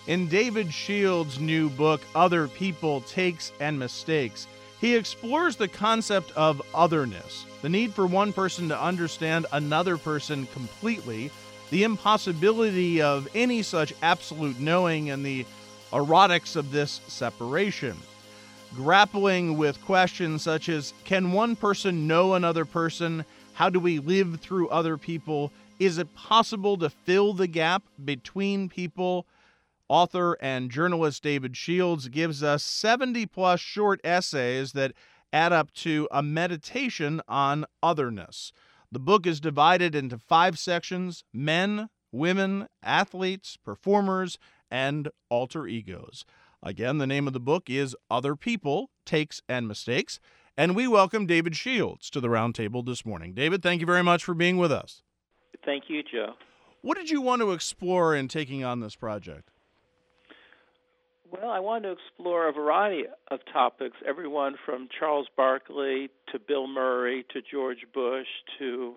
In David Shields' new book, Other People, Takes and Mistakes, he explores the concept of otherness, the need for one person to understand another person completely, the impossibility of any such absolute knowing, and the erotics of this separation. Grappling with questions such as, can one person know another person? How do we live through other people? Is it possible to fill the gap between people? Author and journalist David Shields gives us 70-plus short essays that add up to a meditation on otherness. The book is divided into 5 sections: men, women, athletes, performers, and alter egos. Again, the name of the book is Other People, Takes and Mistakes, and we welcome David Shields to the Roundtable this morning. David, thank you very much for being with us. Thank you, Joe. What did you want to explore in taking on this project? Well, I wanted to explore a variety of topics, everyone from Charles Barkley to Bill Murray to George Bush to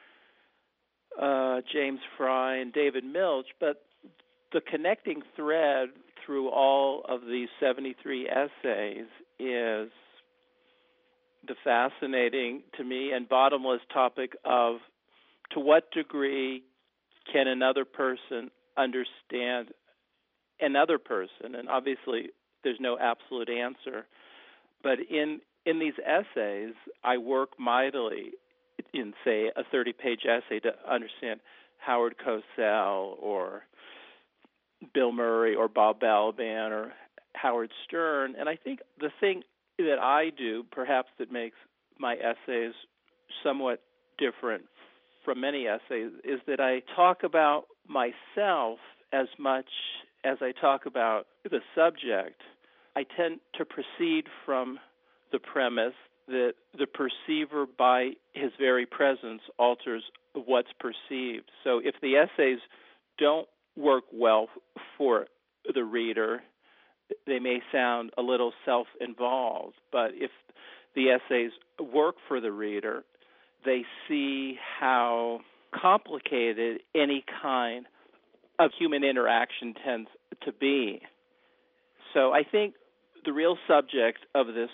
James Fry and David Milch, but the connecting thread through all of these 73 essays is the fascinating, to me, and bottomless topic of to what degree can another person understand another person? And obviously, there's no absolute answer. But in these essays, I work mightily in, say, a 30-page essay to understand Howard Cosell or Bill Murray or Bob Balaban or Howard Stern. And I think the thing that I do, perhaps that makes my essays somewhat different from many essays, is that I talk about myself as much as I talk about the subject. I tend to proceed from the premise that the perceiver by his very presence alters what's perceived. So if the essays don't work well for the reader, they may sound a little self-involved. But if the essays work for the reader, they see how complicated any kind of human interaction tends to be. So I think the real subject of this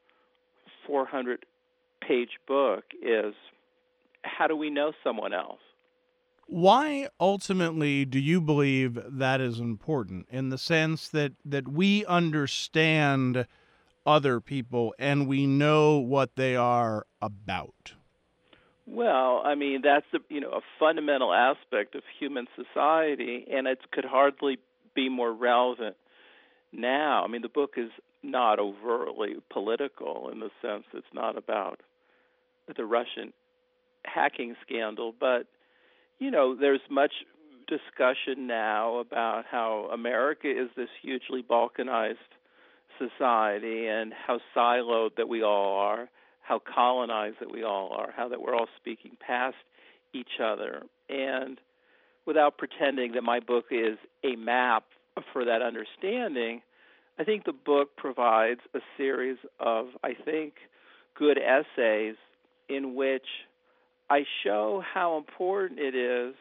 400-page book is, how do we know someone else? Why ultimately do you believe that is important, in the sense that we understand other people and we know what they are about? Well, I mean, that's a fundamental aspect of human society, and it could hardly be more relevant now. I mean, the book is not overtly political in the sense it's not about the Russian hacking scandal, but, there's much discussion now about how America is this hugely balkanized society and how siloed that we all are, how colonized that we all are, how that we're all speaking past each other. And without pretending that my book is a map for that understanding, I think the book provides a series of, good essays in which I show how important it is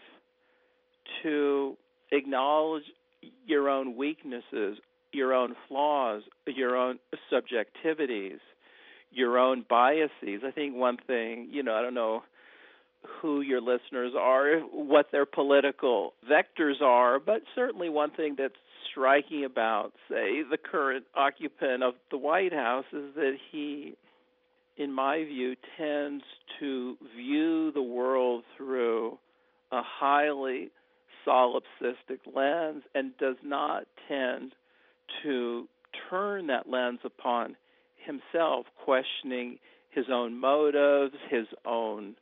to acknowledge your own weaknesses, your own flaws, your own subjectivities, your own biases. I think one thing, I don't know who your listeners are, what their political vectors are, but certainly one thing that's striking about, say, the current occupant of the White House is that he, in my view, tends to view the world through a highly solipsistic lens and does not tend to turn that lens upon himself, questioning his own motives, his own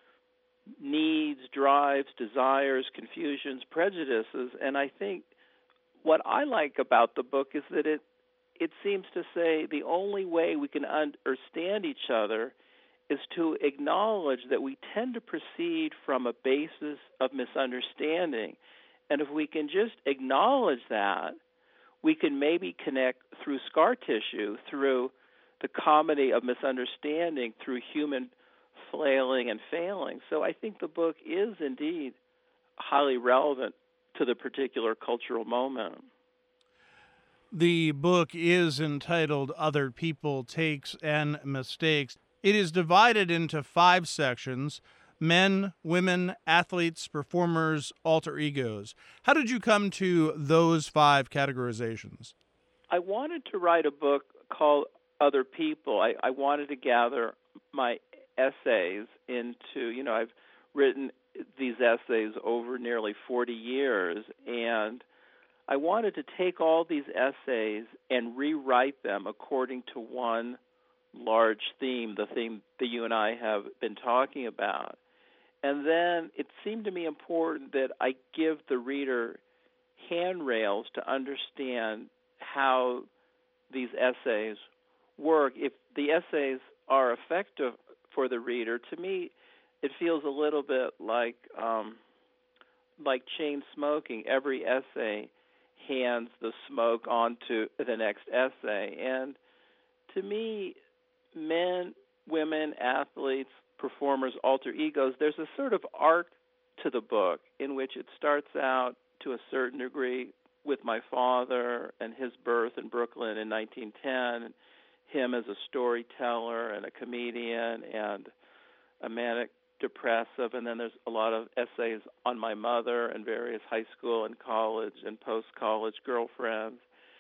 needs, drives, desires, confusions, prejudices. And I think what I like about the book is that it seems to say the only way we can understand each other is to acknowledge that we tend to proceed from a basis of misunderstanding. And if we can just acknowledge that, we can maybe connect through scar tissue, through the comedy of misunderstanding, through human flailing and failing. So I think the book is indeed highly relevant to the particular cultural moment. The book is entitled Other People Takes and Mistakes. It is divided into 5 sections: men, women, athletes, performers, alter egos. How did you come to those 5 categorizations? I wanted to write a book called Other People. I wanted to gather my essays into, I've written these essays over nearly 40 years, and I wanted to take all these essays and rewrite them according to one large theme, the theme that you and I have been talking about. And then it seemed to me important that I give the reader handrails to understand how these essays work. If the essays are effective for the reader, to me, it feels a little bit like chain smoking. Every essay hands the smoke on to the next essay. And to me, men, women, athletes, performers, alter egos, there's a sort of arc to the book in which it starts out to a certain degree with my father and his birth in Brooklyn in 1910, him as a storyteller and a comedian and a manic depressive, and then there's a lot of essays on my mother and various high school and college and post-college girlfriends.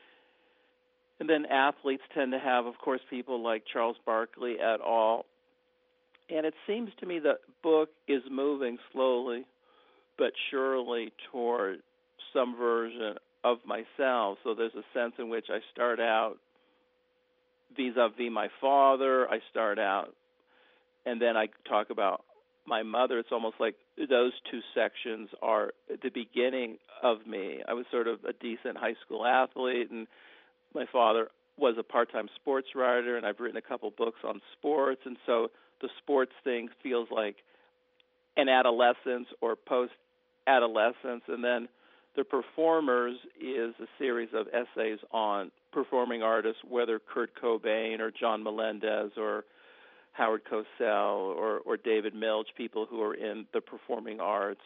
And then athletes tend to have, of course, people like Charles Barkley et al. And it seems to me the book is moving slowly but surely toward some version of myself. So there's a sense in which I start out vis-a-vis my father. I start out, and then I talk about my mother. It's almost like those 2 sections are the beginning of me. I was sort of a decent high school athlete, and my father was a part-time sports writer, and I've written a couple books on sports, and so the sports thing feels like an adolescence or post-adolescence, and then the performers is a series of essays on performing artists, whether Kurt Cobain or John Melendez or Howard Cosell or David Milch, people who are in the performing arts,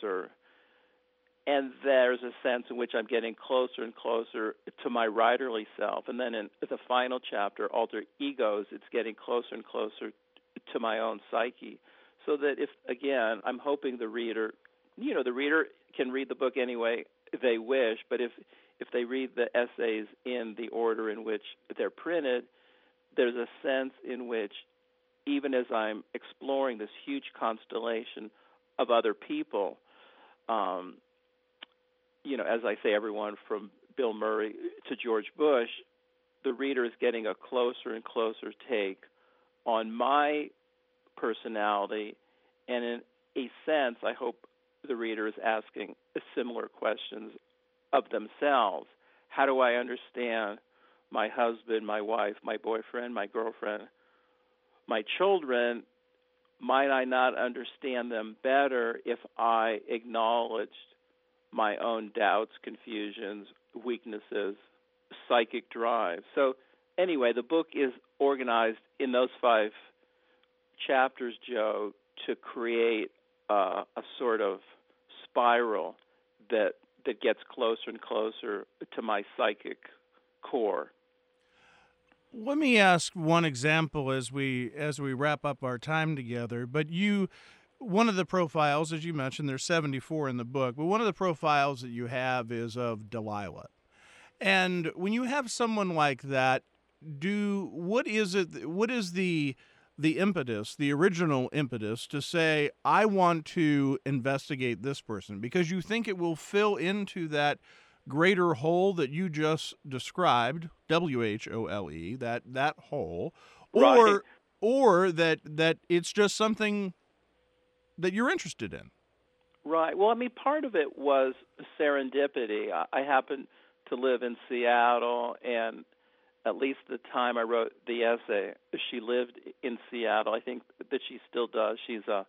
and there's a sense in which I'm getting closer and closer to my writerly self. And then in the final chapter, Alter Egos, it's getting closer and closer to my own psyche. So that if, again, I'm hoping the reader can read the book any way they wish, but if they read the essays in the order in which they're printed, there's a sense in which, even as I'm exploring this huge constellation of other people, as I say, everyone from Bill Murray to George Bush, the reader is getting a closer and closer take on my personality, and in a sense, I hope the reader is asking similar questions of themselves. How do I understand my husband, my wife, my boyfriend, my girlfriend, my children? Might I not understand them better if I acknowledged my own doubts, confusions, weaknesses, psychic drive? So anyway, the book is organized in those 5 chapters, Joe, to create a sort of spiral that gets closer and closer to my psychic core. Let me ask one example as we wrap up our time together. But one of the profiles, as you mentioned, there's 74 in the book, but one of the profiles that you have is of Delilah. And when you have someone like that, what is the impetus, the original impetus to say, I want to investigate this person, because you think it will fill into that greater whole that you just described, WHOLE, that whole, Right. or that it's just something that you're interested in. Right. Well, I mean, part of it was serendipity. I happened to live in Seattle, and at least the time I wrote the essay, she lived in Seattle. I think that she still does. She's a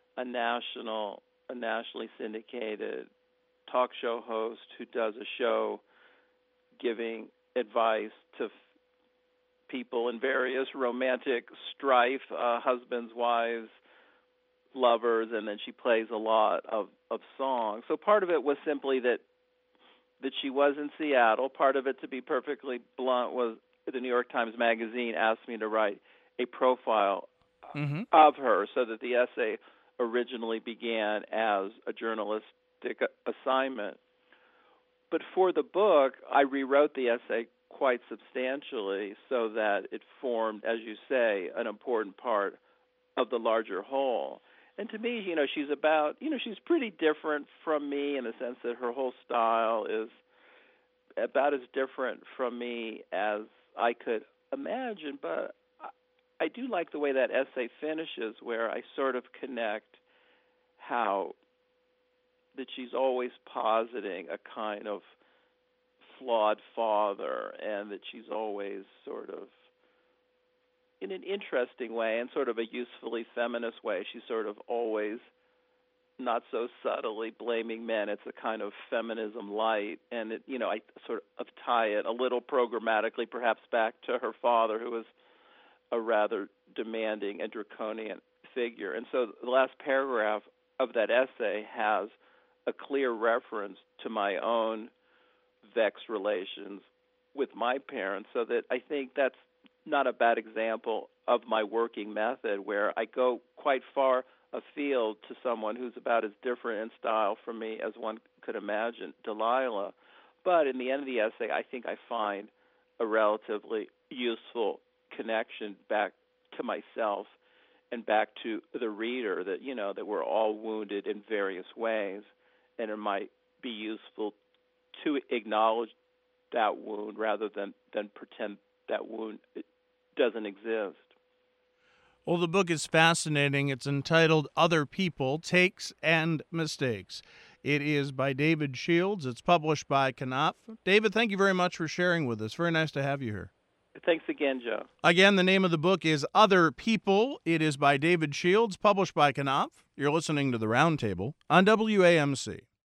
nationally syndicated talk show host who does a show giving advice to people in various romantic strife, husbands, wives, lovers, and then she plays a lot of songs. So part of it was simply that that she was in Seattle. Part of it, to be perfectly blunt, was the New York Times Magazine asked me to write a profile of her, so that the essay originally began as a journalistic assignment. But for the book, I rewrote the essay quite substantially so that it formed, as you say, an important part of the larger whole. And to me, she's pretty different from me in the sense that her whole style is about as different from me as I could imagine. But I do like the way that essay finishes, where I sort of connect how that she's always positing a kind of flawed father, and that she's always sort of, in an interesting way and sort of a usefully feminist way, she's sort of always not so subtly blaming men. It's a kind of feminism light, and I sort of tie it a little programmatically, perhaps back to her father, who was a rather demanding and draconian figure. And so the last paragraph of that essay has a clear reference to my own vexed relations with my parents, so that I think that's not a bad example of my working method, where I go quite far afield to someone who's about as different in style from me as one could imagine, Delilah. But in the end of the essay, I think I find a relatively useful connection back to myself and back to the reader, that that we're all wounded in various ways, and it might be useful to acknowledge that wound rather than pretend that wound doesn't exist. Well, the book is fascinating. It's entitled Other People, Takes and Mistakes. It is by David Shields. It's published by Knopf. David, thank you very much for sharing with us. Very nice to have you here. Thanks again, Joe. Again, the name of the book is Other People. It is by David Shields, published by Knopf. You're listening to The Roundtable on WAMC.